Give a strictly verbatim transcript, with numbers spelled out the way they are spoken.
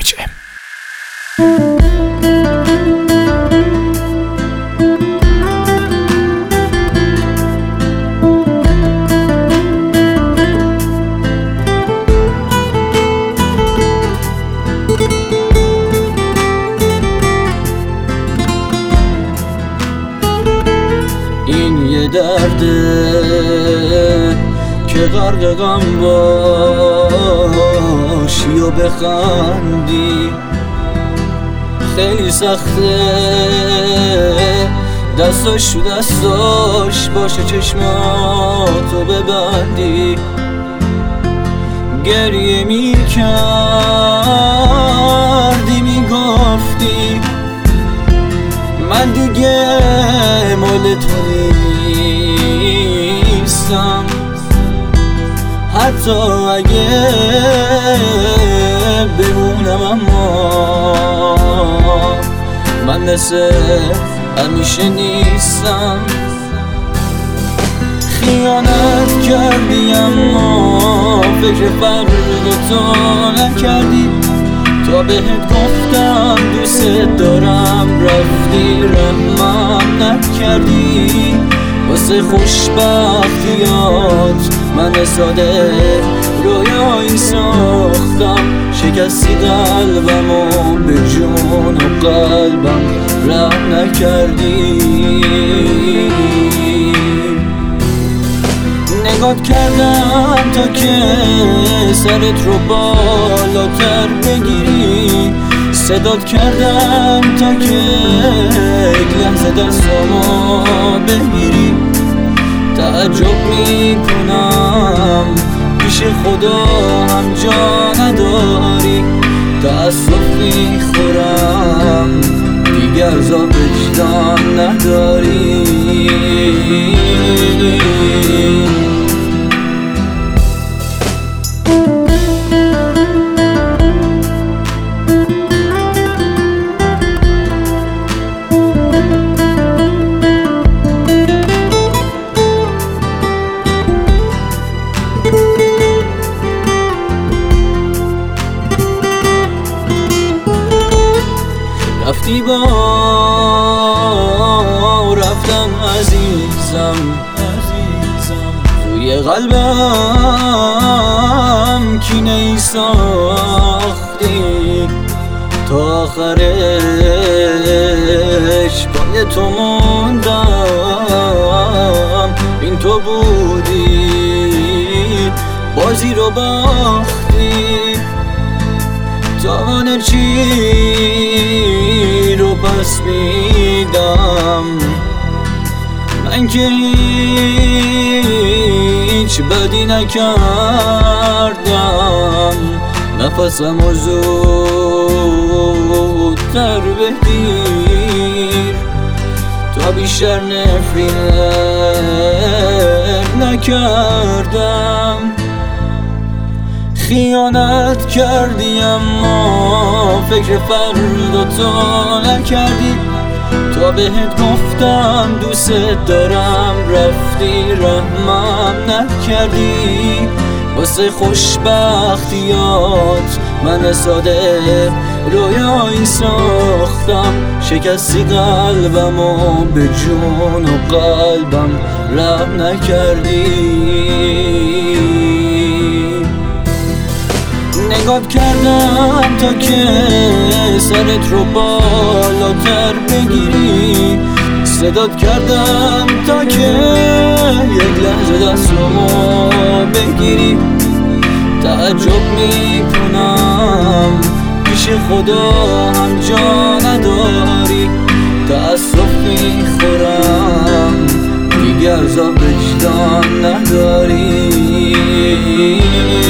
لهجه. این یه درده که غرق غم باشی و بخندی، خیلی سخته دستاش دستاش باشه چشماتو ببندی. گریه می کردی میگفتی من دیگه مال تو نیستم، حتی اگه بمونم اما من مثل همیشه نیستم. خیانت کردی اما فکر فردا تو نکردی، تا بهت گفتم دوست دارم رفتی رحمم نکردی. واسه خوشبختیات من ساده رویایی ساختم، شکستی قلبم و به جون و قلبم رحم نکردی. نگات کردم تا که سرت رو بالاتر بگیری، صدات کردم تا که یک لحظه دستامو بگیری. تعجب میکنم پیش خدا هم جا نداری، تأسف میخورم دیگر عذاب وجدان نداری. رفتی با رفتم عزیزم، توی قلبم کینه ای ساختی، تا آخرش پای تو موندم. این تو بودی بازی رو باختی، تاوان چی رو پس میدم. من که هیچ بدی نکردم، نفسم رو زودتر بگیر تا بیشتر نفرت نکردم. خیانت کردی اما فکر فردا تو نکردی، تا بهت گفتم دوست دارم رفتی رحمم نکردی. واسه خوشبختیات من ساده رویایی ساختم، شکستی قلبم و به جون و قلبم رحم نکردی. نگات کردم تا که سرت رو بالاتر بگیری، صدات کردم تا که یک لحظه دستامو بگیری. تعجب میکنم پیش خدا هم جا نداری، تأسف میخورم دیگر عذاب وجدان نداری.